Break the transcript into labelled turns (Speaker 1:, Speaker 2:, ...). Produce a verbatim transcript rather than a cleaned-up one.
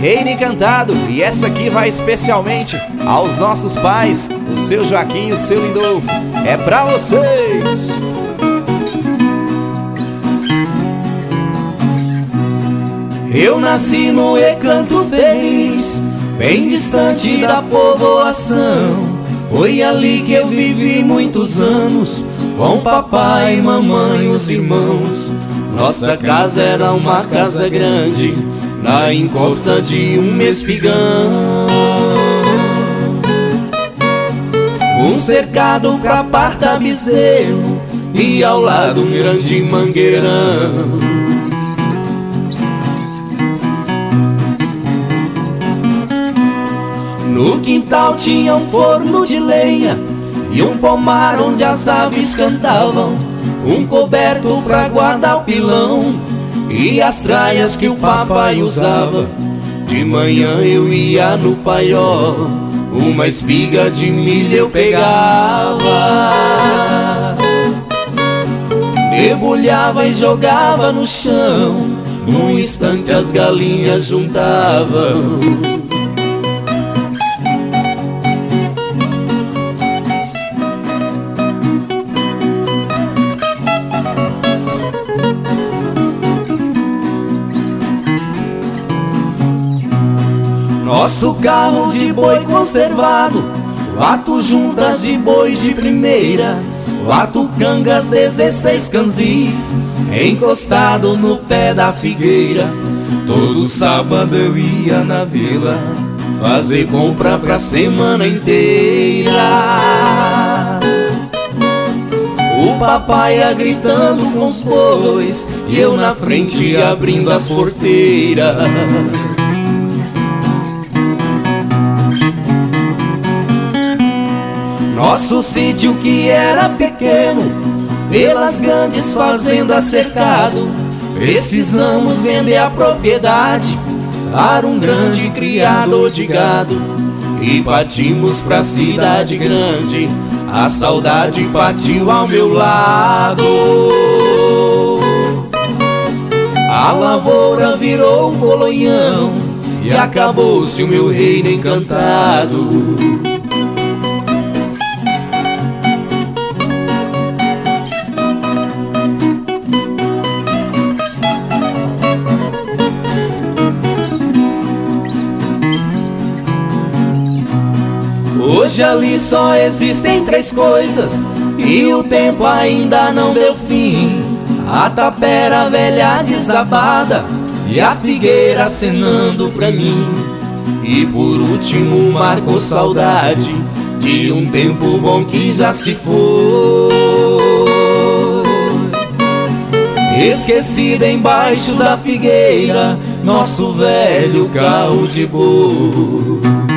Speaker 1: Reino Encantado. E essa aqui vai especialmente aos nossos pais, o seu Joaquim e o seu Lindolfo. É pra vocês! Eu nasci no Recanto Feliz, bem distante da povoação. Foi ali que eu vivi muitos anos, com papai, mamãe e os irmãos. Nossa casa era uma casa grande, na encosta de um espigão. Um cercado pra parta bezerro e ao lado um grande mangueirão. No quintal tinha um forno de lenha e um pomar onde as aves cantavam, um coberto pra guardar o pilão e as traias que o papai usava. De manhã eu ia no paió, uma espiga de milho eu pegava, debulhava e jogava no chão, num instante as galinhas juntavam. Nosso carro de boi conservado, quatro juntas de bois de primeira, quatro cangas, dezesseis canzis, encostados no pé da figueira. Todo sábado eu ia na vila, fazer compra pra semana inteira. O papai ia gritando com os bois e eu na frente abrindo as porteiras. Nosso sítio que era pequeno, pelas grandes fazendas cercado, precisamos vender a propriedade para um grande criador de gado. E partimos pra cidade grande, a saudade partiu ao meu lado. A lavoura virou um colonhão e acabou-se o meu reino encantado. Hoje ali só existem três coisas e o tempo ainda não deu fim: a tapera velha desabada e a figueira acenando pra mim. E por último marcou saudade de um tempo bom que já se foi, esquecido embaixo da figueira, nosso velho carro de boi.